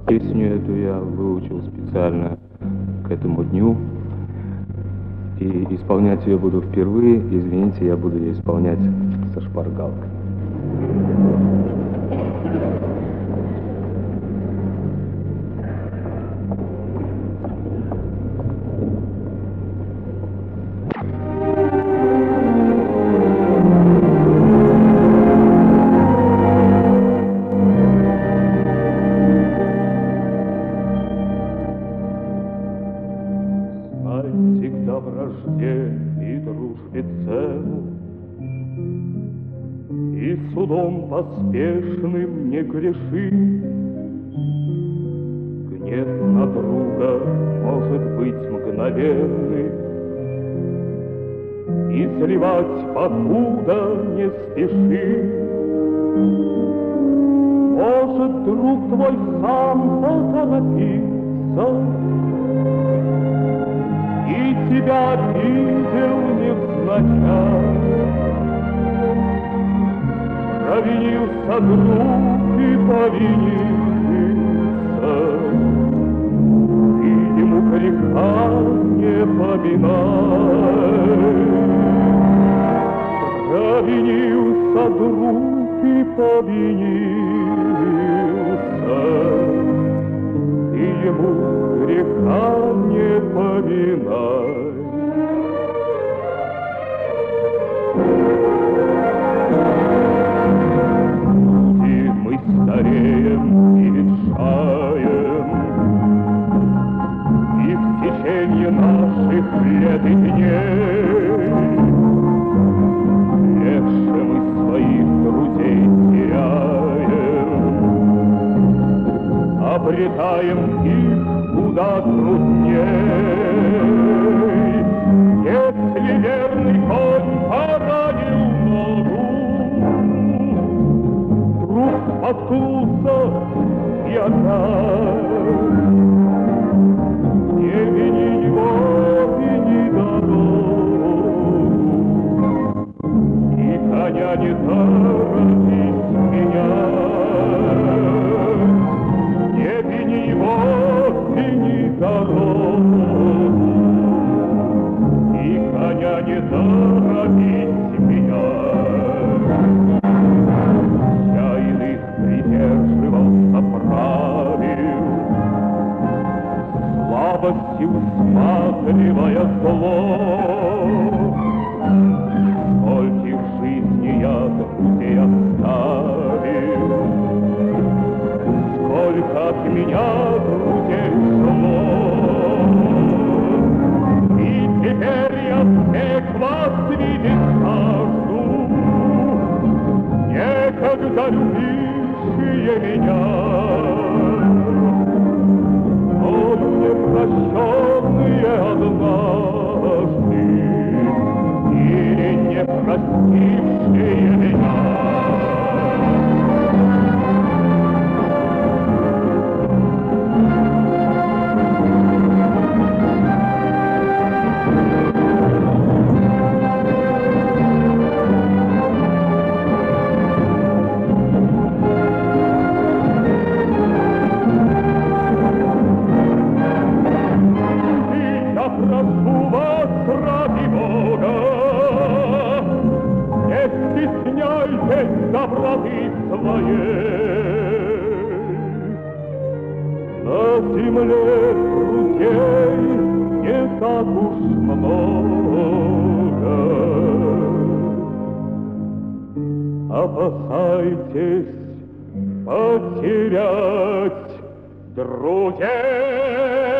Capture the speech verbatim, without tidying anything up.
Песню эту я выучил специально к этому дню. И исполнять ее буду впервые. Извините, я буду ее исполнять со шпаргалкой. Поспешным не греши. Гнев на друга может быть мгновенный, и сливать покуда не спеши. Может, друг твой сам поторопится и тебя обидел невзначай. Провинился друг и повинился, ты ему греха не поминай. Провинился друг и повинился, ты ему греха не поминай. Стареем и ветшаем, и в течение наших лет и дней легче мы своих друзей теряем, обретаем их куда трудней. Если верный конь поранил ногу, споткнулся и опять. Не вини его, вини дорогу, и коня не торопись менять. Не вини его, вини дорогу, и коня не торопись менять. Придерживался правил, слабости усматривая зло. Скольких в жизни я друзей оставил, сколько от меня друзей шло. И теперь я всех вас видеть жажду, некогда любить меня, но непрощенные однажды или не простившие меня. Прошу вас, ради Бога, не стесняйтесь доброты своей. На земле друзей не так уж много, опасайтесь потерять друзей.